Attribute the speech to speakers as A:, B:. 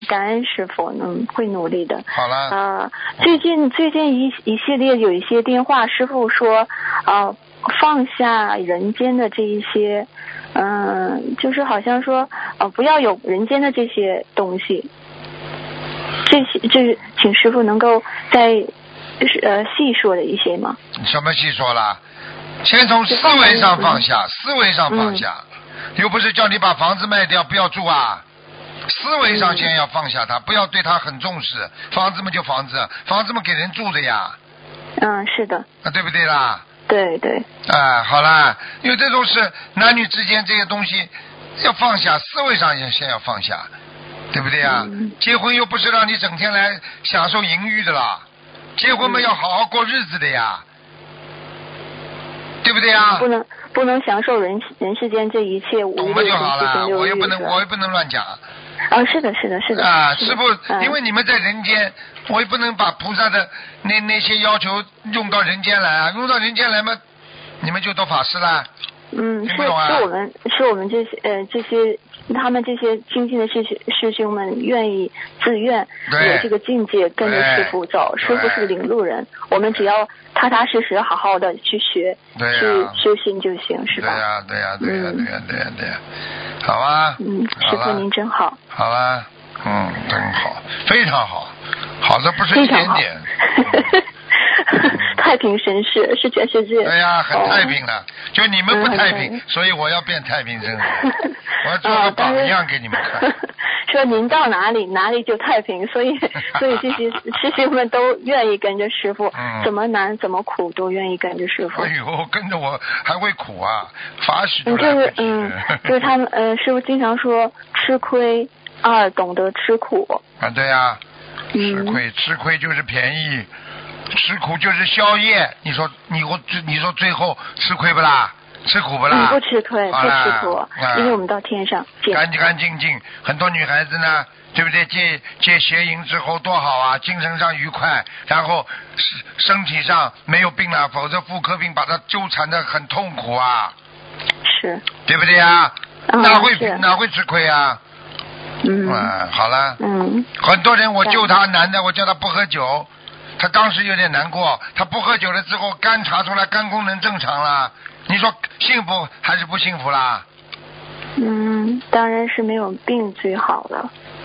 A: 感恩师傅，会努力的。
B: 好了。
A: 最近一系列有一些电话，师傅说放下人间的这一些，就是好像说不要有人间的这些东西。这请师傅能够再细说的一些吗？
B: 什么细说了？先从思维上放下，思维上放下，又不是叫你把房子卖掉不要住啊。思维上先要放下它，不要对它很重视。房子嘛就房子，房子嘛给人住的呀。
A: 是的。
B: 对不对啦？
A: 对对。
B: 好啦，因为这种是男女之间这些东西要放下，思维上也先要放下，对不对啊？结婚又不是让你整天来享受淫欲的啦，结婚嘛要好好过日子的呀，对不对啊？
A: 不能享受人世间这一切
B: 懂了就好了，我也不能乱讲。
A: 是的。
B: 师父，因为你们在人间，我也不能把菩萨的那些要求用到人间来啊，用到人间来嘛，你们就做法师了。听不懂啊？
A: 是我们这些他们这些精进的师兄们愿意自愿有这个境界跟着师父走，师父是领路人，我们只要踏踏实实好好的去学，去修行就行，是吧？
B: 对呀，好啊。
A: 师父您真好。
B: 好了，真好，非常好，好的不是一点点。
A: 太平绅士是全世界。
B: 对呀，很太平了，就你们不太平，所以我要变太平绅士，我要做个榜样给你们看。
A: 说您到哪里就太平，所以这些师兄们都愿意跟着师父，怎么难怎么苦都愿意跟着师父。
B: 哎呦，跟着我还会苦啊，法喜都来不及。
A: 就是他们师父经常说吃亏懂得吃苦。
B: 对呀，吃亏就是便宜。吃苦就是宵夜，你说最后吃亏不啦？吃苦不啦？
A: 不吃亏，不吃苦，因为我们到天上
B: 干干净净。很多女孩子呢，对不对？戒邪淫之后多好啊，精神上愉快，然后身体上没有病了，否则妇科病把她纠缠得很痛苦啊。
A: 是。
B: 对不对啊？哪会吃亏啊？好了。很多人我救他男的，我叫他不喝酒。他当时有点难过，他不喝酒了之后，肝查出来肝功能正常了，你说幸福还是不幸福啦？
A: 当然是没有病最好了。